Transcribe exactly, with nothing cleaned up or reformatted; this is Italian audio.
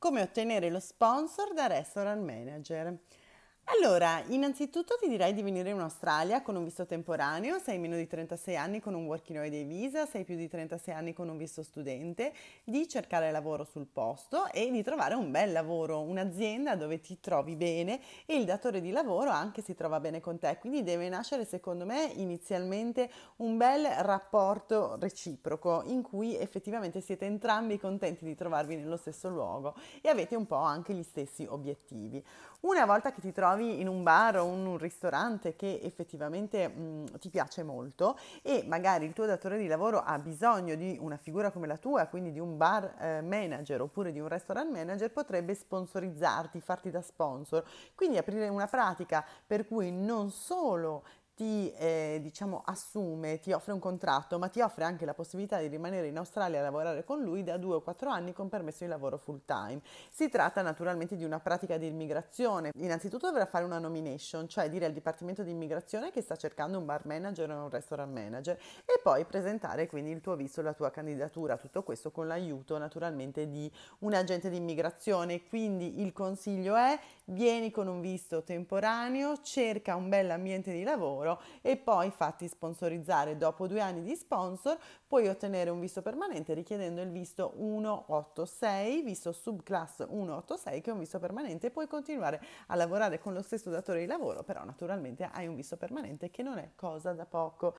Come ottenere lo sponsor da Restaurant Manager. Allora, innanzitutto ti direi di venire in Australia con un visto temporaneo, sei meno di trentasei anni con un Working Holiday Visa, sei più di trentasei anni con un visto studente, di cercare lavoro sul posto e di trovare un bel lavoro, un'azienda dove ti trovi bene e il datore di lavoro anche si trova bene con te, quindi deve nascere secondo me inizialmente un bel rapporto reciproco in cui effettivamente siete entrambi contenti di trovarvi nello stesso luogo e avete un po' anche gli stessi obiettivi. Una volta che ti trovi in un bar o in un ristorante che effettivamente mh, ti piace molto e magari il tuo datore di lavoro ha bisogno di una figura come la tua, quindi di un bar eh, manager oppure di un restaurant manager, potrebbe sponsorizzarti, farti da sponsor. Quindi aprire una pratica per cui non solo ti eh, diciamo assume, ti offre un contratto, ma ti offre anche la possibilità di rimanere in Australia a lavorare con lui da due o quattro anni con permesso di lavoro full time. Si tratta naturalmente di una pratica di immigrazione. Innanzitutto dovrà fare una nomination, cioè dire al Dipartimento di Immigrazione che sta cercando un bar manager o un restaurant manager e poi presentare quindi il tuo visto, la tua candidatura, tutto questo con l'aiuto naturalmente di un agente di immigrazione. Quindi il consiglio è: vieni con un visto temporaneo, cerca un bel ambiente di lavoro e poi fatti sponsorizzare. Dopo due anni di sponsor puoi ottenere un visto permanente richiedendo il visto centottantasei, visto subclass centottantasei, che è un visto permanente, e puoi continuare a lavorare con lo stesso datore di lavoro, però naturalmente hai un visto permanente che non è cosa da poco.